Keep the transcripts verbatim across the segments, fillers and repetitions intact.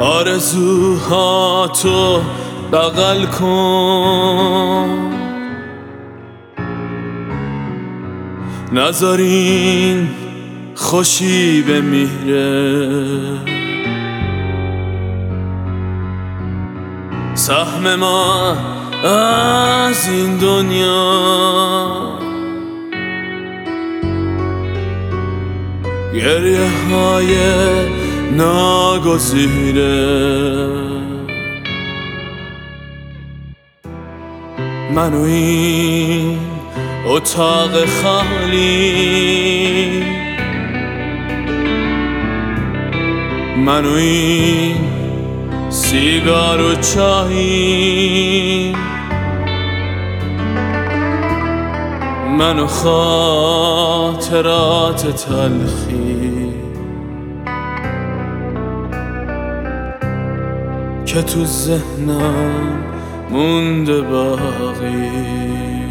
آرزوهاتو بغل کن، نذارین خوشی بمیره. سهم ما از این دنیا گریه های ناگزیره. من و این اتاق خالی، من و این سیگار و چایی، من و خاطرات تلخی که تو ذهنم مونده باقی.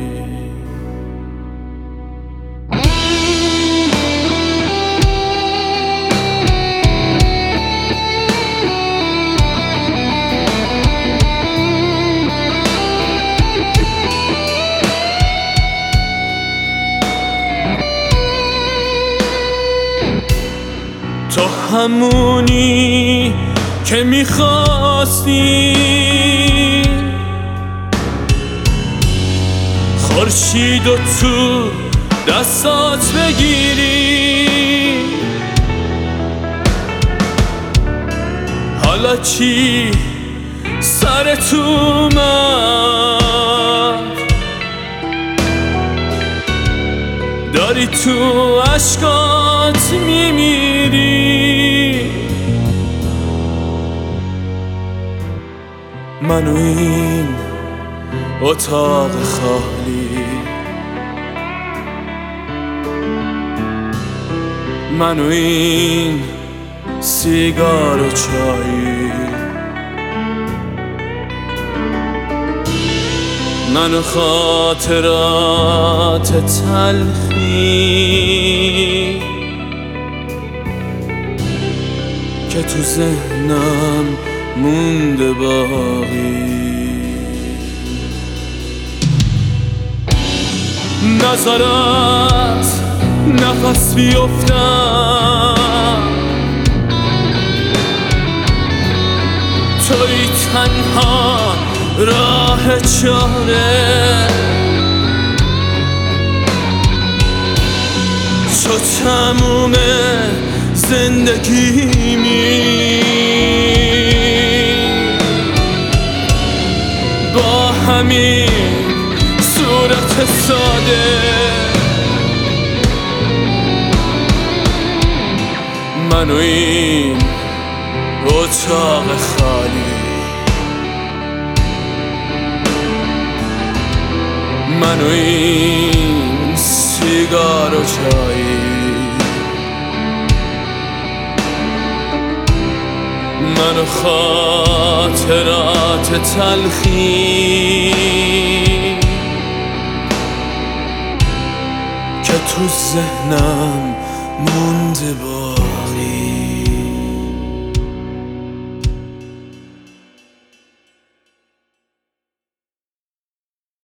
تو همونی که میخواستی خورشید و تو دستات بگیری. حالا چی سرت اومد؟ داری تو عشقات میمیری. من و این اتاق خالی، من و این سیگار و چایی، من و خاطرات تلخی که تو ذهنم مونده باقی. نظرت نفس بیفتم، توی تنها راه چاره. تو تموم زندگیمی با همین صورت ساده. من و این اتاق خالی، من و این سیگار و چایی، من و خاطرات تلخی که تو ذهنم